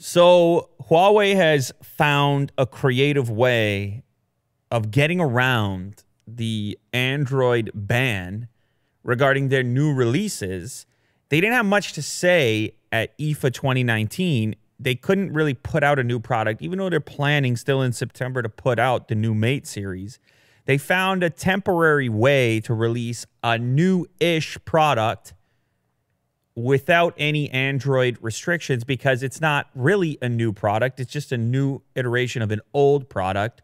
So Huawei has found a creative way of getting around the Android ban regarding their new releases. They didn't have much to say at IFA 2019. They couldn't really put out a new product, even though they're planning still in September to put out the new Mate series. They found a temporary way to release a new-ish product without any Android restrictions, because it's not really a new product. It's just a new iteration of an old product.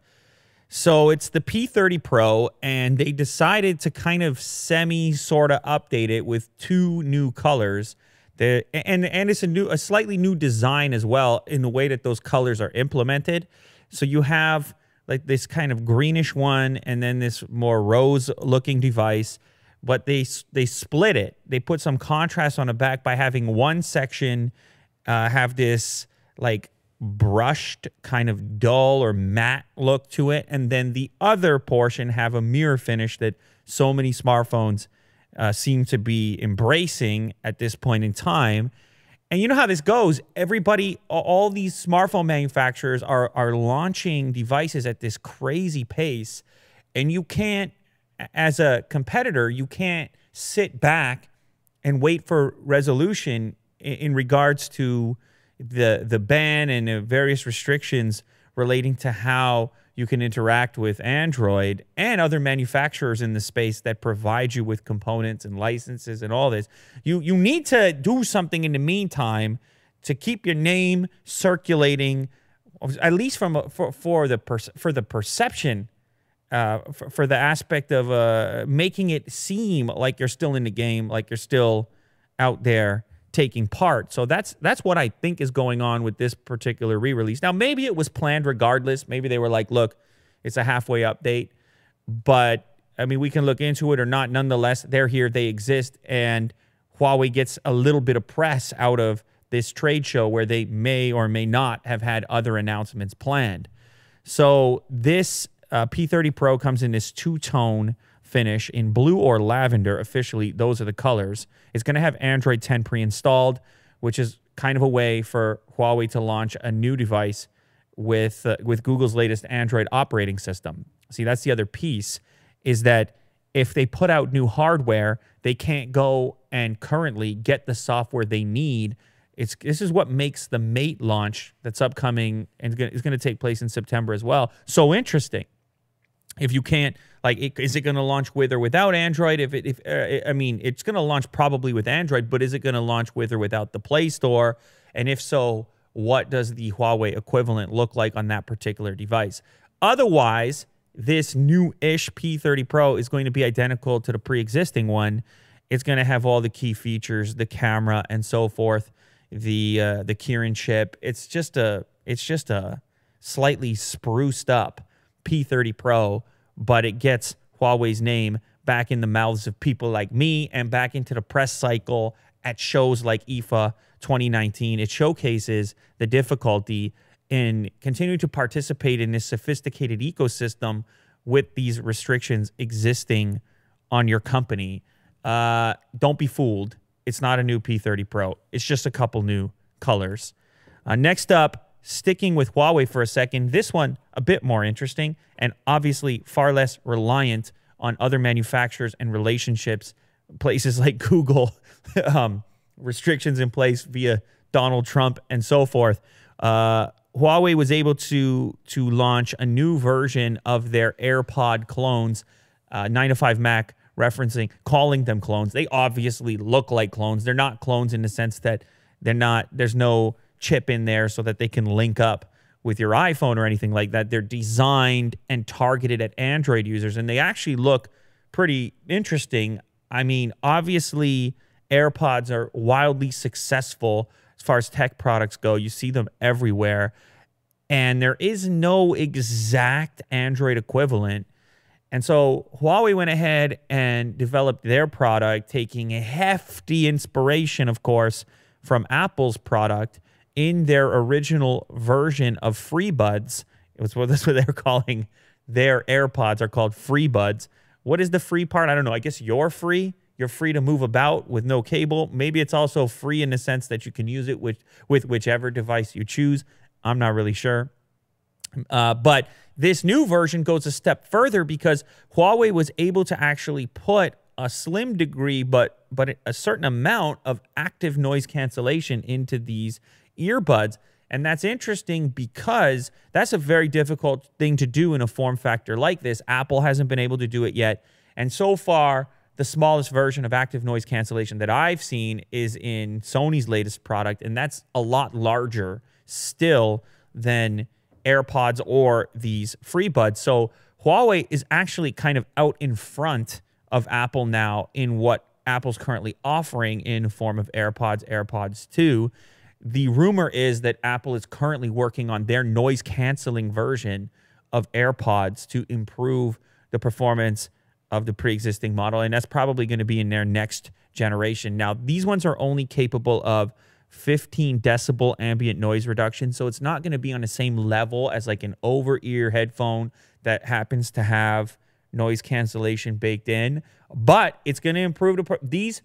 So it's the P30 Pro, and they decided to kind of sort of update it with two new colors. And it's a slightly new design as well in the way that those colors are implemented. So you have like this kind of greenish one and then this more rose-looking device. But they split it. They put some contrast on the back by having one section have this like brushed kind of dull or matte look to it, and then the other portion have a mirror finish that so many smartphones seem to be embracing at this point in time. And you know how this goes. Everybody, all these smartphone manufacturers are launching devices at this crazy pace, and you can't, as a competitor, you can't sit back and wait for resolution in regards to the ban and the various restrictions relating to how you can interact with Android and other manufacturers in the space that provide you with components and licenses and all this. You need to do something in the meantime to keep your name circulating, at least for the perception. For the aspect of making it seem like you're still in the game, like you're still out there taking part. So that's what I think is going on with this particular re-release. Now, maybe it was planned regardless. Maybe they were like, look, it's a halfway update. But, I mean, we can look into it or not. Nonetheless, they're here. They exist. And Huawei gets a little bit of press out of this trade show where they may or may not have had other announcements planned. So this P30 Pro comes in this two-tone finish in blue or lavender. Officially, those are the colors. It's going to have Android 10 pre-installed, which is kind of a way for Huawei to launch a new device with Google's latest Android operating system. See, that's the other piece, is that if they put out new hardware, they can't go and currently get the software they need. This is what makes the Mate launch that's upcoming and is going to take place in September as well so interesting. If you can't, like, is it going to launch with or without Android? I mean, it's going to launch probably with Android, but is it going to launch with or without the Play Store? And if so, what does the Huawei equivalent look like on that particular device? Otherwise, this new-ish P30 Pro is going to be identical to the pre-existing one. It's going to have all the key features, the camera, and so forth. The Kirin chip. It's just a slightly spruced up P30 Pro, but it gets Huawei's name back in the mouths of people like me and back into the press cycle at shows like IFA 2019. It showcases the difficulty in continuing to participate in this sophisticated ecosystem with these restrictions existing on your company. Don't be fooled. It's not a new P30 Pro. It's just a couple new colors. Next up, sticking with Huawei for a second, this one a bit more interesting and obviously far less reliant on other manufacturers and relationships, places like Google, restrictions in place via Donald Trump and so forth. Huawei was able to launch a new version of their AirPod clones, 9to5Mac calling them clones. They obviously look like clones. They're not clones in the sense that there's no chip in there so that they can link up with your iPhone or anything like that. They're designed and targeted at Android users, and they actually look pretty interesting. I mean, obviously, AirPods are wildly successful as far as tech products go. You see them everywhere, and there is no exact Android equivalent. And so Huawei went ahead and developed their product, taking a hefty inspiration, of course, from Apple's product in their original version of FreeBuds. That's what they're calling their AirPods, are called FreeBuds. What is the free part? I don't know. I guess you're free. You're free to move about with no cable. Maybe it's also free in the sense that you can use it with whichever device you choose. I'm not really sure. But this new version goes a step further because Huawei was able to actually put a slim degree, but a certain amount of active noise cancellation into these earbuds. And that's interesting because that's a very difficult thing to do in a form factor like this. Apple hasn't been able to do it yet. And so far, the smallest version of active noise cancellation that I've seen is in Sony's latest product, and that's a lot larger still than AirPods or these FreeBuds. So Huawei is actually kind of out in front of Apple now in what Apple's currently offering in the form of AirPods, AirPods 2. The rumor is that Apple is currently working on their noise-canceling version of AirPods to improve the performance of the pre-existing model, and that's probably going to be in their next generation. Now, these ones are only capable of 15 decibel ambient noise reduction, so it's not going to be on the same level as like an over-ear headphone that happens to have noise cancellation baked in, but it's going to improve these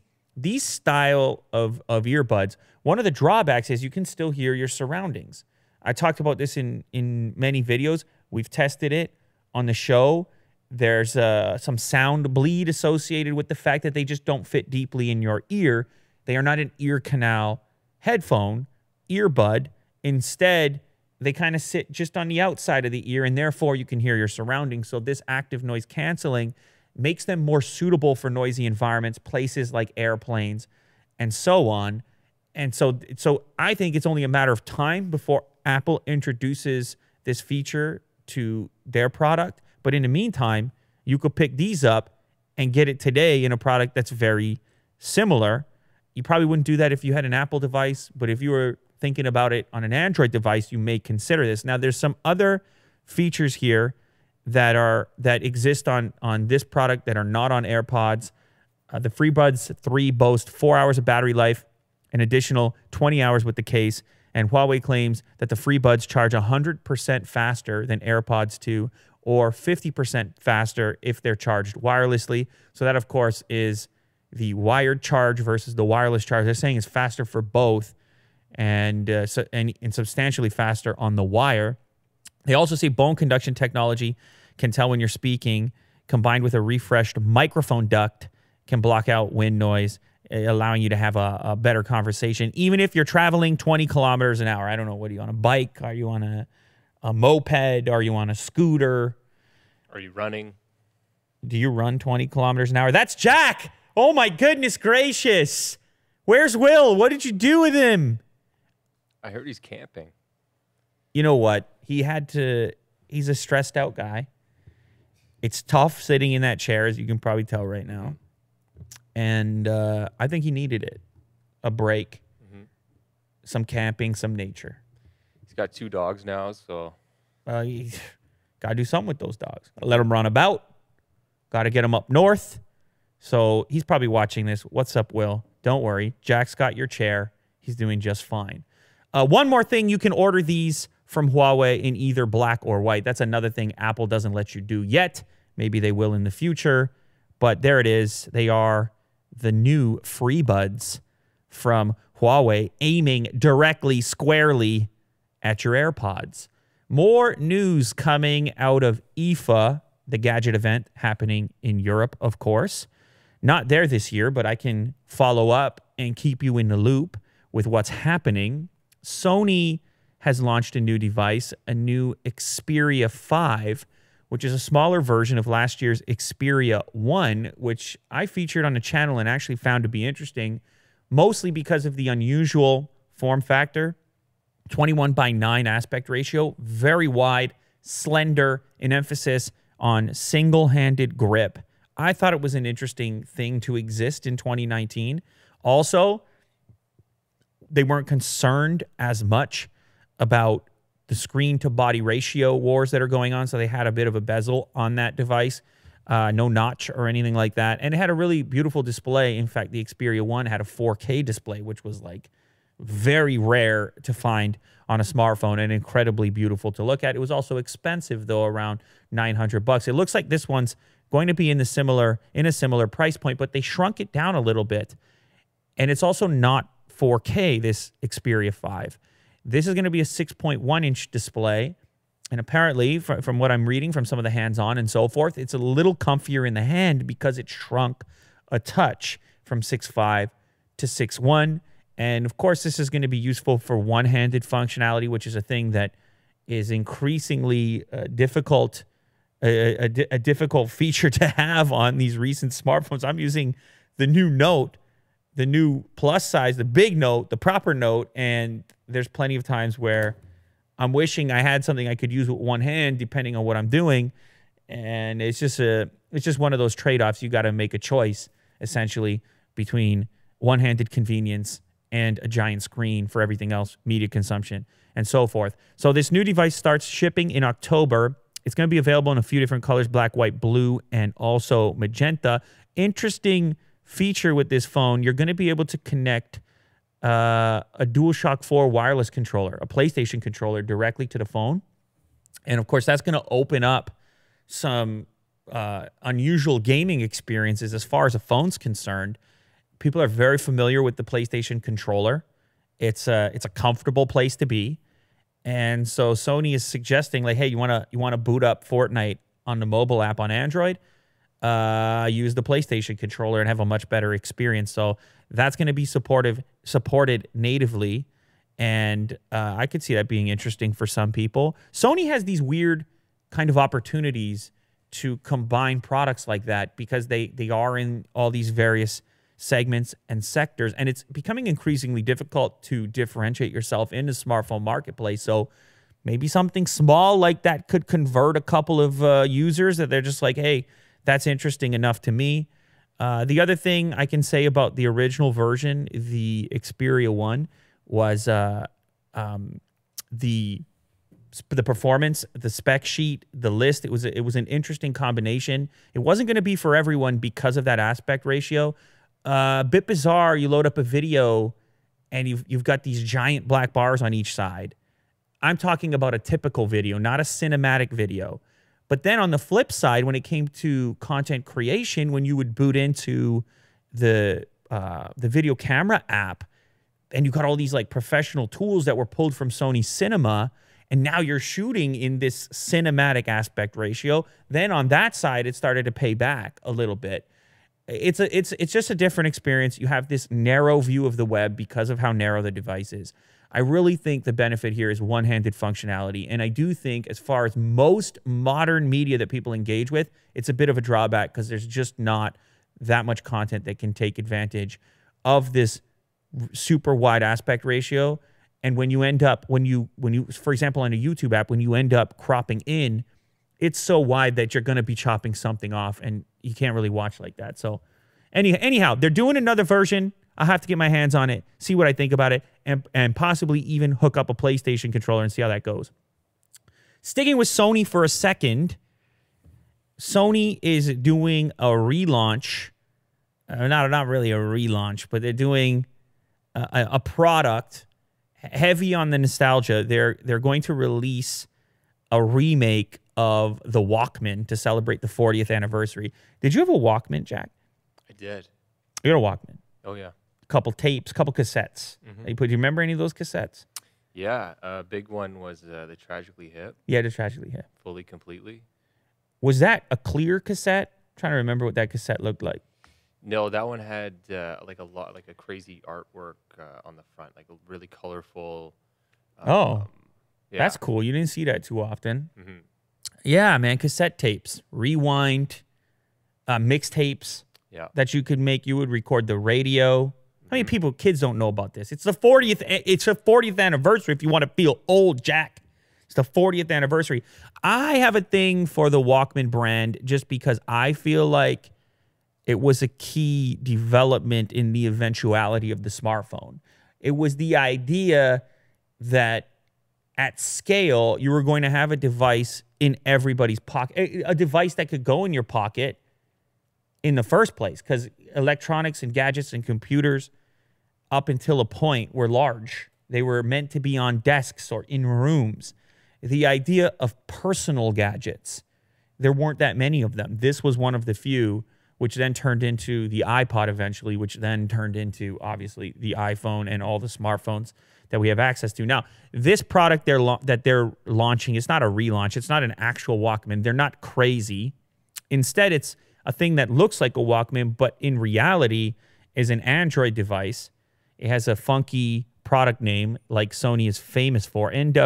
style of earbuds. One of the drawbacks is you can still hear your surroundings. I talked about this in many videos. We've tested it on the show. There's some sound bleed associated with the fact that they just don't fit deeply in your ear. They are not an ear canal headphone, earbud. Instead, they kind of sit just on the outside of the ear, and therefore you can hear your surroundings. So this active noise canceling makes them more suitable for noisy environments, places like airplanes, and so on. And so I think it's only a matter of time before Apple introduces this feature to their product. But in the meantime, you could pick these up and get it today in a product that's very similar. You probably wouldn't do that if you had an Apple device, but if you were thinking about it on an Android device, you may consider this. Now, there's some other features here that exist on this product that are not on AirPods. The FreeBuds 3 boast 4 hours of battery life, an additional 20 hours with the case, and Huawei claims that the FreeBuds charge 100% faster than AirPods 2 or 50% faster if they're charged wirelessly. So that, of course, is the wired charge versus the wireless charge. They're saying it's faster for both and substantially faster on the wire. They also say bone conduction technology can tell when you're speaking, combined with a refreshed microphone duct, can block out wind noise, allowing you to have a better conversation, even if you're traveling 20 kilometers an hour. I don't know, what are you on a bike? Are you on a moped? Are you on a scooter? Are you running? Do you run 20 kilometers an hour? That's Jack! Oh my goodness gracious! Where's Will? What did you do with him? I heard he's camping. You know what? He's a stressed out guy. It's tough sitting in that chair, as you can probably tell right now. And I think he needed it. A break. Mm-hmm. Some camping, some nature. He's got 2 dogs now, so... You got to do something with those dogs. Gotta let them run about. Got to get them up north. So he's probably watching this. What's up, Will? Don't worry. Jack's got your chair. He's doing just fine. One more thing, you can order these from Huawei in either black or white. That's another thing Apple doesn't let you do yet. Maybe they will in the future. But there it is. They are the new FreeBuds from Huawei, aiming directly, squarely at your AirPods. More news coming out of IFA, the gadget event happening in Europe, of course. Not there this year, but I can follow up and keep you in the loop with what's happening. Sony has launched a new device, a new Xperia 5, which is a smaller version of last year's Xperia 1, which I featured on the channel and actually found to be interesting, mostly because of the unusual form factor. 21:9 aspect ratio, very wide, slender, an emphasis on single-handed grip. I thought it was an interesting thing to exist in 2019. Also, they weren't concerned as much about the screen-to-body ratio wars that are going on, so they had a bit of a bezel on that device. No notch or anything like that. And it had a really beautiful display. In fact, the Xperia 1 had a 4K display, which was like very rare to find on a smartphone and incredibly beautiful to look at. It was also expensive, though, around $900. It looks like this one's going to be in a similar price point, but they shrunk it down a little bit. And it's also not 4K, this Xperia 5. This is going to be a 6.1-inch display. And apparently, from what I'm reading from some of the hands-on and so forth, it's a little comfier in the hand because it shrunk a touch from 6.5 to 6.1. And of course, this is going to be useful for one-handed functionality, which is a thing that is increasingly difficult, a difficult feature to have on these recent smartphones. I'm using the new Note, the new plus size, the big Note, the proper Note, and there's plenty of times where I'm wishing I had something I could use with one hand, depending on what I'm doing. And it's just one of those trade-offs. You got to make a choice, essentially, between one-handed convenience and a giant screen for everything else, media consumption, and so forth. So this new device starts shipping in October. It's going to be available in a few different colors, black, white, blue, and also magenta. Interesting feature with this phone, you're going to be able to connect a DualShock 4 wireless controller, a PlayStation controller, directly to the phone. And of course, that's going to open up some unusual gaming experiences as far as a phone's concerned. People are very familiar with the PlayStation controller. It's a comfortable place to be. And so Sony is suggesting, like, hey, you want to boot up Fortnite on the mobile app on Android? Use the PlayStation controller and have a much better experience. So that's going to be supported natively, and I could see that being interesting for some people. Sony has these weird kind of opportunities to combine products like that because they are in all these various segments and sectors, and it's becoming increasingly difficult to differentiate yourself in the smartphone marketplace. So maybe something small like that could convert a couple of users that they're just like, hey, that's interesting enough to me. The other thing I can say about the original version, the Xperia 1, was the performance, the spec sheet, the list. It was an interesting combination. It wasn't going to be for everyone because of that aspect ratio. A bit bizarre. You load up a video, and you've got these giant black bars on each side. I'm talking about a typical video, not a cinematic video. But then on the flip side, when it came to content creation, when you would boot into the video camera app, and you got all these like professional tools that were pulled from Sony Cinema, and now you're shooting in this cinematic aspect ratio, then on that side, it started to pay back a little bit. It's just a different experience. You have this narrow view of the web because of how narrow the device is. I really think the benefit here is one-handed functionality. And I do think as far as most modern media that people engage with, it's a bit of a drawback because there's just not that much content that can take advantage of this super wide aspect ratio. And when you end up, when you, for example, on a YouTube app, when you end up cropping in, it's so wide that you're going to be chopping something off and you can't really watch like that. So anyhow, they're doing another version. I'll have to get my hands on it, see what I think about it, and possibly even hook up a PlayStation controller and see how that goes. Sticking with Sony for a second, Sony is doing a relaunch. Not really a relaunch, but they're doing a product heavy on the nostalgia. They're going to release a remake of the Walkman to celebrate the 40th anniversary. Did you have a Walkman, Jack? I did. You had a Walkman? Oh, yeah. Couple tapes, couple cassettes. Mm-hmm. Do you remember any of those cassettes? Yeah, a big one was the Tragically Hip. Yeah, the Tragically Hip. Fully, completely. Was that a clear cassette? I'm trying to remember what that cassette looked like. No, that one had like a crazy artwork on the front, like a really colorful. Yeah. That's cool. You didn't see that too often. Mm-hmm. Yeah, man, cassette tapes, rewind, mixtapes. Yeah. That you could make. You would record the radio. How many kids don't know about this? It's the 40th. It's a 40th anniversary. If you want to feel old, Jack, it's the 40th anniversary. I have a thing for the Walkman brand just because I feel like it was a key development in the eventuality of the smartphone. It was the idea that at scale, you were going to have a device in everybody's pocket, a device that could go in your pocket in the first place, because electronics and gadgets and computers up until a point were large. They were meant to be on desks or in rooms. The idea of personal gadgets there weren't that many of them. This was one of the few, which then turned into the iPod eventually, which then turned into, obviously, the iPhone and all the smartphones that we have access to. Now, this product that they're launching, it's not a relaunch. It's not an actual Walkman. They're not crazy. Instead, it's a thing that looks like a Walkman, but in reality is an Android device. It has a funky product name like Sony is famous for,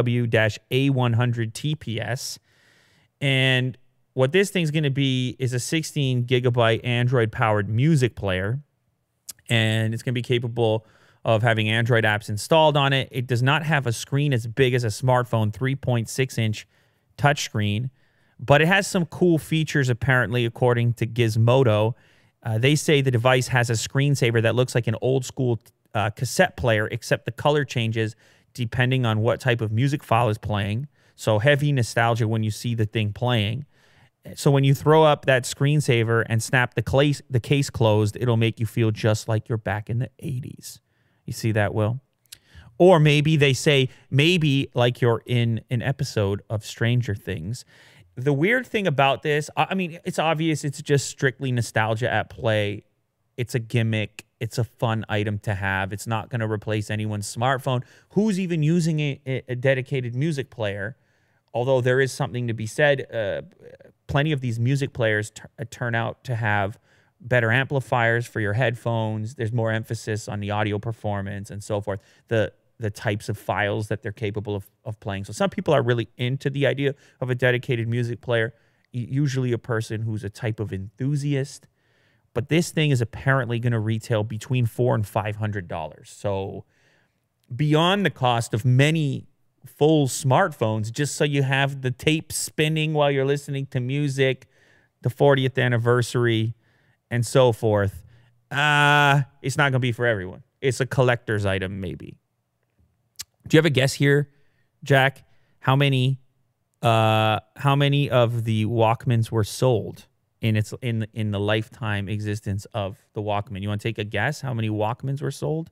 NW-A100 TPS. And what this thing's going to be is a 16 gigabyte Android-powered music player. And it's going to be capable of having Android apps installed on it. It does not have a screen as big as a smartphone, 3.6-inch touchscreen. But it has some cool features, apparently, according to Gizmodo. They say the device has a screensaver that looks like an old-school cassette player, except the color changes depending on what type of music file is playing. So heavy nostalgia when you see the thing playing. So when you throw up that screensaver and snap the case closed, it'll make you feel just like you're back in the 80s. You see that, Will? Or maybe they say, maybe like you're in an episode of Stranger Things. The weird thing about this, I mean, it's obvious it's just strictly nostalgia at play. It's a gimmick. It's a fun item to have. It's not going to replace anyone's smartphone. Who's even using a dedicated music player? Although there is something to be said, plenty of these music players turn out to have better amplifiers for your headphones. There's more emphasis on the audio performance and so forth. The types of files that they're capable of playing. So some people are really into the idea of a dedicated music player, usually a person who's a type of enthusiast. But this thing is apparently going to retail between $400 and $500. So beyond the cost of many full smartphones, just so you have the tape spinning while you're listening to music, the 40th anniversary, and so forth, it's not going to be for everyone. It's a collector's item, maybe. Do you have a guess here, Jack? How many of the Walkmans were sold in the lifetime existence of the Walkman? You want to take a guess how many Walkmans were sold?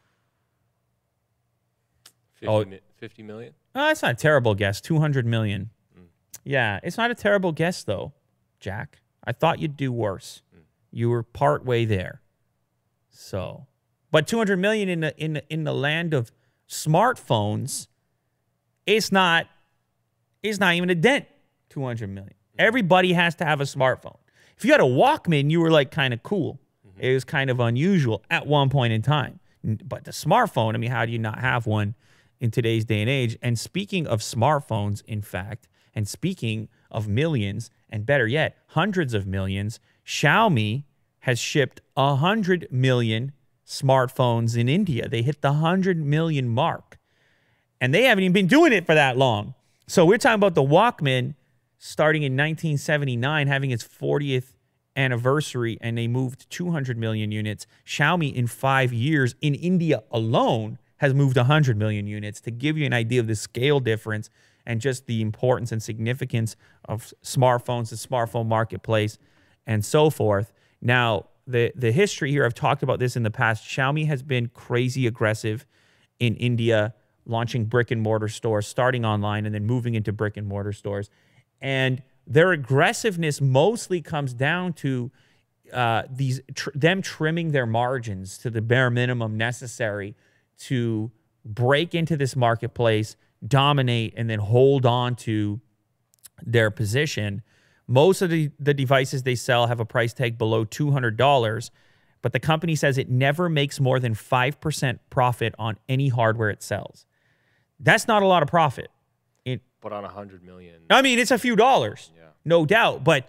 50 million? That's not a terrible guess. 200 million. Yeah, it's not a terrible guess though, Jack. I thought you'd do worse. You were part way there. So, but 200 million in the land of smartphones, it's not even a dent. 200 million. Everybody has to have a smartphone. If you had a Walkman, you were like kind of cool. It was kind of unusual at one point in time. But the smartphone, I mean, how do you not have one in today's day and age? And speaking of smartphones, in fact, and speaking of millions, and better yet, hundreds of millions, Xiaomi has shipped 100 million smartphones in India. They hit the 100 million mark. And they haven't even been doing it for that long. So we're talking about the Walkman starting in 1979, having its 40th anniversary, and they moved 200 million units. Xiaomi in 5 years in India alone has moved 100 million units, to give you an idea of the scale difference and just the importance and significance of smartphones, the smartphone marketplace, and so forth. Now, the history here, I've talked about this in the past. Xiaomi has been crazy aggressive in India, launching brick and mortar stores, starting online and then moving into brick and mortar stores. And their aggressiveness mostly comes down to them trimming their margins to the bare minimum necessary to break into this marketplace, dominate, and then hold on to their position. Most of the devices they sell have a price tag below $200, but the company says it never makes more than 5% profit on any hardware it sells. That's not a lot of profit. But on 100 million. I mean, it's a few dollars, Yeah. no doubt. But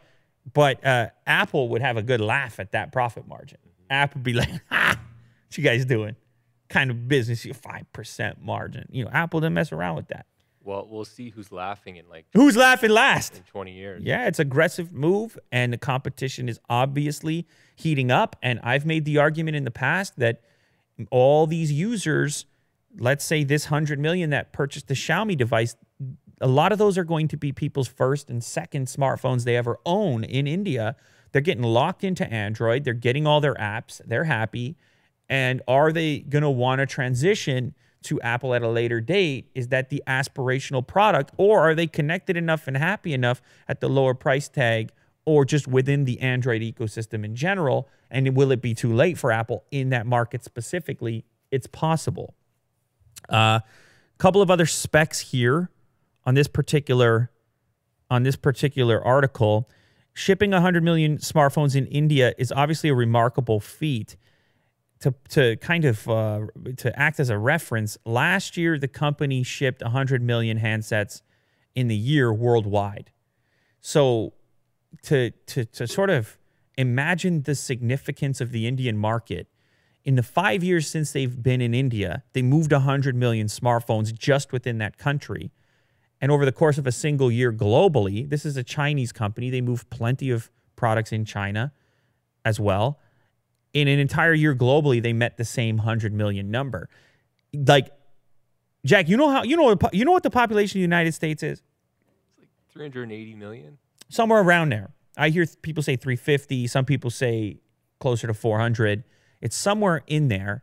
Apple would have a good laugh at that profit margin. Apple would be like, ha, what you guys doing? Kind of business, you 5% margin. You know, Apple didn't mess around with that. Well, we'll see who's laughing in Who's laughing last? in 20 years. Yeah, it's an aggressive move, and the competition is obviously heating up. And I've made the argument in the past that all these users, let's say this 100 million that purchased the Xiaomi device, a lot of those are going to be people's first and second smartphones they ever own in India. They're getting locked into Android. They're getting all their apps. They're happy. And are they going to want to transition to Apple at a later date is that the aspirational product, or are they connected enough and happy enough at the lower price tag, or just within the Android ecosystem in general? And will it be too late for Apple in that market specifically? It's possible. Couple of other specs here on this particular article. Shipping 100 million smartphones in India is obviously a remarkable feat. To kind of to act as a reference, last year the company shipped 100 million handsets in the year worldwide. So to sort of imagine the significance of the Indian market, in the 5 years since they've been in India, they moved 100 million smartphones just within that country. And over the course of a single year globally, this is a Chinese company. They move plenty of products in China as well. In an entire year globally, they met the same 100 million number. Like, Jack, you know what the population of the United States is? It's like 380 million. Somewhere around there. I hear people say 350. Some people say closer to 400. It's somewhere in there.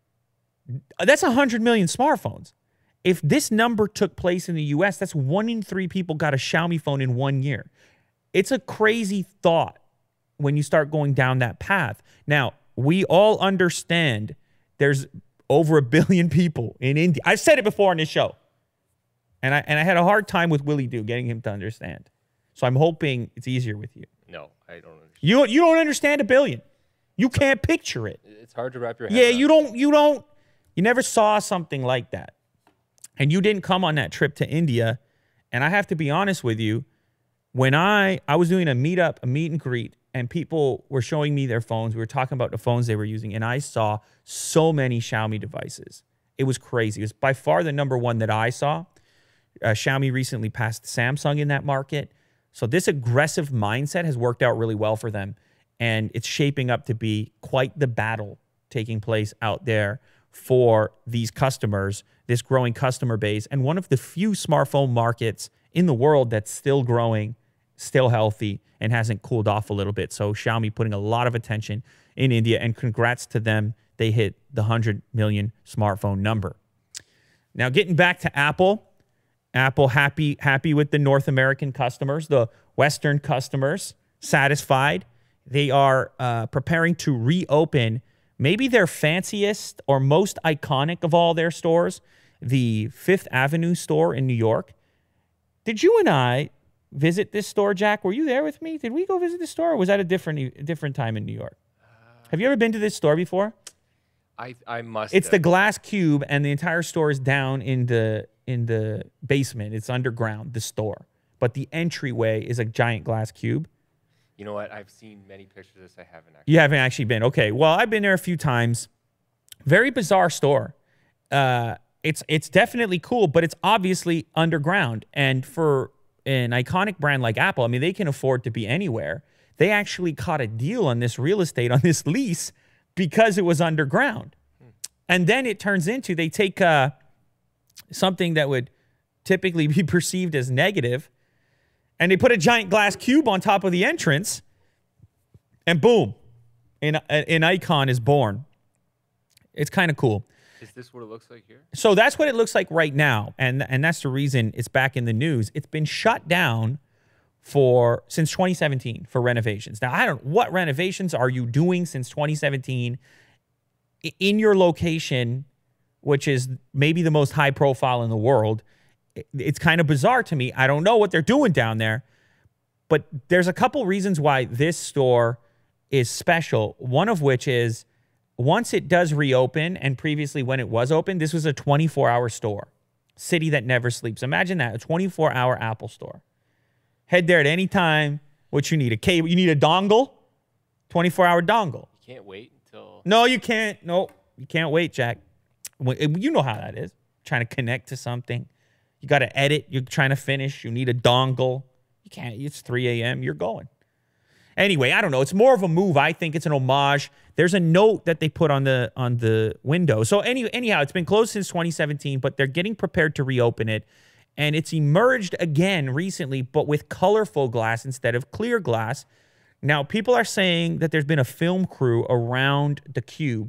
That's 100 million smartphones. If this number took place in the US, that's 1 in 3 people got a Xiaomi phone in 1 year. It's a crazy thought when you start going down that path. Now, we all understand there's over 1 billion people in India. I've said it before on this show. And I had a hard time with Willie Doo getting him to understand. So I'm hoping it's easier with you. No, I don't understand. You don't understand 1 billion. You can't picture it. It's hard to wrap your head around. You never saw something like that. And you didn't come on that trip to India. And I have to be honest with you, when I was doing a meet and greet, and people were showing me their phones, we were talking about the phones they were using, and I saw so many Xiaomi devices. It was crazy. It was by far the number one that I saw. Xiaomi recently passed Samsung in that market. So this aggressive mindset has worked out really well for them. And it's shaping up to be quite the battle taking place out there for these customers, this growing customer base, and one of the few smartphone markets in the world that's still growing, still healthy, and hasn't cooled off a little bit. So Xiaomi putting a lot of attention in India, and congrats to them. They hit the 100 million smartphone number. Now, getting back to Apple, Apple happy with the North American customers, the Western customers satisfied. They are preparing to reopen maybe their fanciest or most iconic of all their stores, the Fifth Avenue store in New York. Did you and I visit this store, Jack? Were you there with me? Did we go visit this store, or was that a different time in New York? Have you ever been to this store before? I must. It's the glass cube, and the entire store is down in the basement. It's underground, the store. But the entryway is a giant glass cube. You know what? I've seen many pictures of this. I haven't actually. You haven't actually been. Okay. Well, I've been there a few times. Very bizarre store. It's definitely cool, but it's obviously underground. And for an iconic brand like Apple, I mean, they can afford to be anywhere. They actually caught a deal on this real estate, on this lease, because it was underground. And then it turns into, they take something that would typically be perceived as negative, and they put a giant glass cube on top of the entrance, and boom, an icon is born. It's kind of cool. Is this what it looks like here? So that's what it looks like right now, and that's the reason it's back in the news. It's been shut down since 2017 for renovations. Now, I don't know, what renovations are you doing since 2017 in your location, which is maybe the most high profile in the world? It's kind of bizarre to me. I don't know what they're doing down there, but there's a couple reasons why this store is special. One of which is, once it does reopen, and previously when it was open, this was a 24-hour store. City that never sleeps. Imagine that, a 24-hour Apple store. Head there at any time. What you need, a cable, you need a dongle, 24-hour dongle. You can't wait until... No, you can't. No, you can't wait, Jack. You know how that is. Trying to connect to something. You got to edit. You're trying to finish. You need a dongle. You can't. It's 3 a.m. You're going. Anyway, I don't know. It's more of a move. I think it's an homage. There's a note that they put on the window. So anyhow, it's been closed since 2017, but they're getting prepared to reopen it. And it's emerged again recently, but with colorful glass instead of clear glass. Now, people are saying that there's been a film crew around the cube,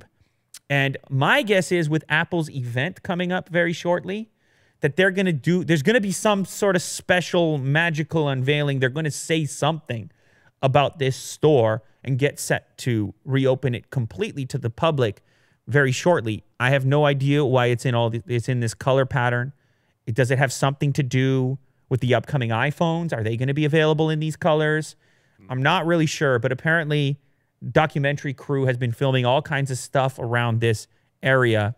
And my guess is with Apple's event coming up very shortly, that they're going to do, there's going to be some sort of special magical unveiling. They're going to say something about this store and get set to reopen it completely to the public very shortly. I have no idea why it's in it's in this color pattern. Does it have something to do with the upcoming iPhones? Are they going to be available in these colors? I'm not really sure, but apparently documentary crew has been filming all kinds of stuff around this area.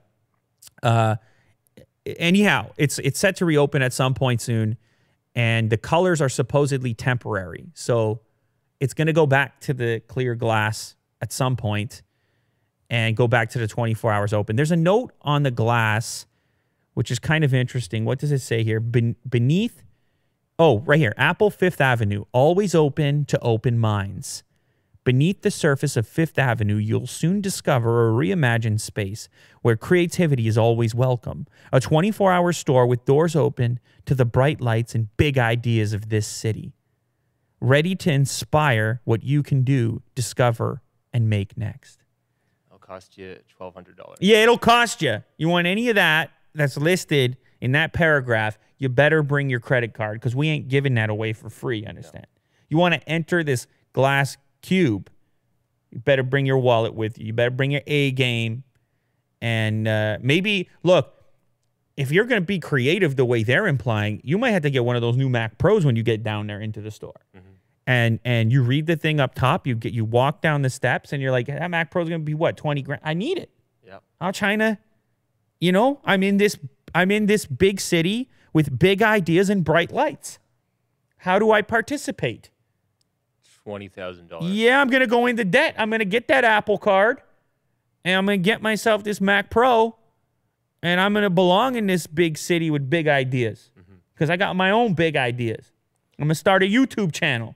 Anyhow, it's set to reopen at some point soon, and the colors are supposedly temporary. So it's going to go back to the clear glass at some point and go back to the 24 hours open. There's a note on the glass, which is kind of interesting. What does it say here? Beneath, oh, right here, Apple Fifth Avenue, always open to open minds. Beneath the surface of Fifth Avenue, you'll soon discover a reimagined space where creativity is always welcome. A 24-hour store with doors open to the bright lights and big ideas of this city. Ready to inspire what you can do, discover, and make next. It'll cost you $1,200. Yeah, it'll cost you. You want any of that that's listed in that paragraph, you better bring your credit card because we ain't giving that away for free, understand? No. You want to enter this glass cube, you better bring your wallet with you. You better bring your A game. And maybe, look, if you're going to be creative the way they're implying, you might have to get one of those new Mac Pros when you get down there into the store. Mm-hmm. And you read the thing up top, you walk down the steps, and you're like, that Mac Pro is going to be what, 20 grand? I need it. Yeah. How China, you know, I'm in this big city with big ideas and bright lights. How do I participate? $20,000. Yeah, I'm going to go into debt. I'm going to get that Apple card, and I'm going to get myself this Mac Pro, and I'm going to belong in this big city with big ideas because I got my own big ideas. I'm going to start a YouTube channel.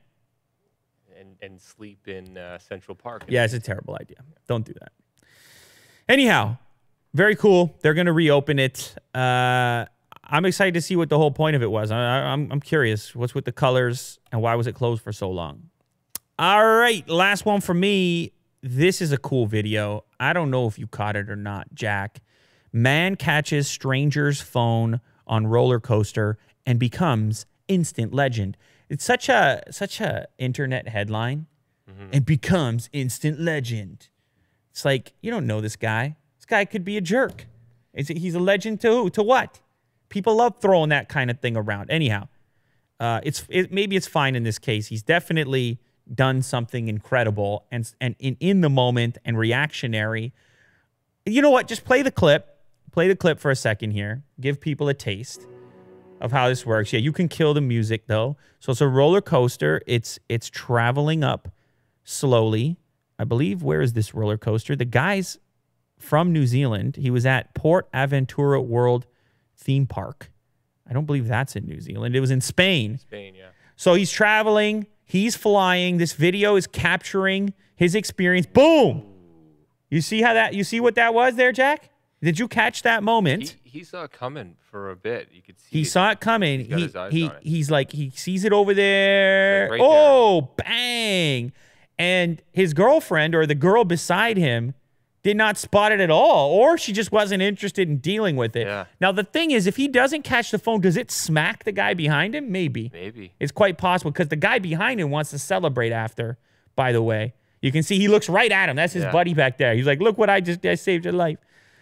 And sleep in Central Park. Yeah, it's a terrible idea. Don't do that. Anyhow, very cool. They're going to reopen it. I'm excited to see what the whole point of it was. I'm curious. What's with the colors, and why was it closed for so long? All right, last one for me. This is a cool video. I don't know if you caught it or not, Jack. Man catches stranger's phone on roller coaster and becomes instant legend. It's such a internet headline, and becomes instant legend. It's like, you don't know this guy. This guy could be a jerk. He's a legend to who? To what? People love throwing that kind of thing around. Anyhow, maybe it's fine in this case. He's definitely done something incredible and in the moment and reactionary. You know what? Just play the clip. Play the clip for a second here. Give people a taste of how this works. Yeah, you can kill the music though. So it's a roller coaster. It's traveling up slowly. I believe, where is this roller coaster? The guy's from New Zealand. He was at Port Aventura World Theme Park. I don't believe that's in New Zealand. It was in Spain. Spain, yeah. So he's traveling. He's flying. This video is capturing his experience. Boom! You see what that was there, Jack? Did you catch that moment? He saw it coming for a bit. You could see. He saw it coming. He's got his eyes on it. He's like, he sees it over there. Like right there. Bang! And his girlfriend or the girl beside him did not spot it at all, or she just wasn't interested in dealing with it. Yeah. Now, the thing is, if he doesn't catch the phone, does it smack the guy behind him? Maybe. Maybe. It's quite possible because the guy behind him wants to celebrate after, by the way. You can see he looks right at him. That's his buddy back there. He's like, look what I saved your life.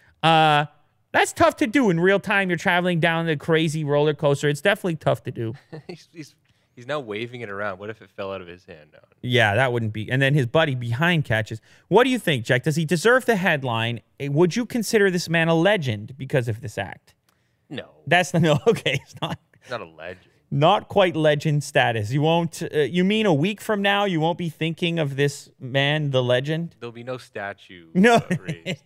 That's tough to do in real time. You're traveling down the crazy roller coaster. It's definitely tough to do. He's now waving it around. What if it fell out of his hand? No. Yeah, that wouldn't be. And then his buddy behind catches. What do you think, Jack? Does he deserve the headline? Would you consider this man a legend because of this act? No. That's the no. Okay, it's not. He's not a legend. Not quite legend status. You won't. You mean a week from now you won't be thinking of this man, the legend? There'll be no statue. No. Raised.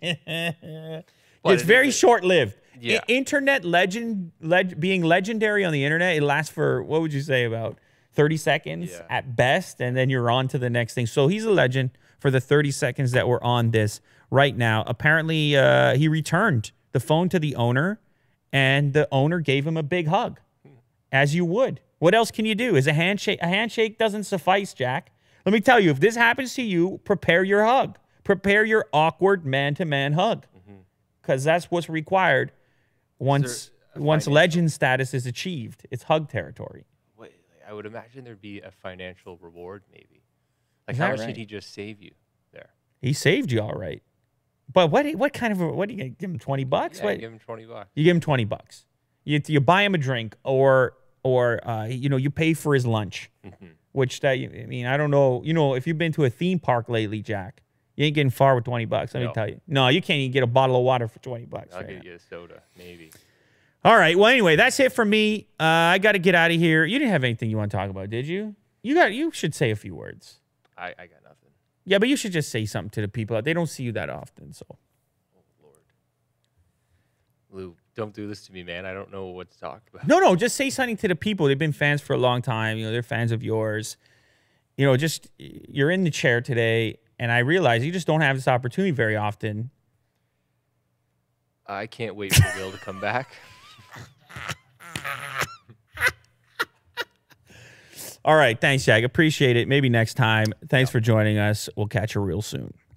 It's very short-lived. Yeah. Internet being legendary on the internet, it lasts for, what would you say, about 30 seconds at best, and then you're on to the next thing. So he's a legend for the 30 seconds that we're on this right now. Apparently, he returned the phone to the owner, and the owner gave him a big hug, as you would. What else can you do? Is a handshake doesn't suffice, Jack. Let me tell you, if this happens to you, prepare your hug. Prepare your awkward man-to-man hug, because that's what's required once legend status is achieved. It's hug territory. Wait, I would imagine there'd be a financial reward, maybe. Like, Is how that much right? did he just save you there? He saved you all right. But what kind of what do you give him, $20? Yeah, What? give him $20. You give him $20. You buy him a drink, or you pay for his lunch. Which I mean, I don't know. If you've been to a theme park lately, Jack, you ain't getting far with $20. Let me tell you. No, you can't even get a bottle of water for $20. I'll right get now. you a soda, maybe. All right. Well, anyway, that's it for me. I got to get out of here. You didn't have anything you want to talk about, did you? You should say a few words. I got nothing. Yeah, but you should just say something to the people. They don't see you that often, so. Oh, Lord. Lou, don't do this to me, man. I don't know what to talk about. No, just say something to the people. They've been fans for a long time. They're fans of yours. Just you're in the chair today, and I realize you just don't have this opportunity very often. I can't wait for Will to come back. All right. Thanks, Jack. Appreciate it. Maybe next time. Thanks for joining us. We'll catch you real soon.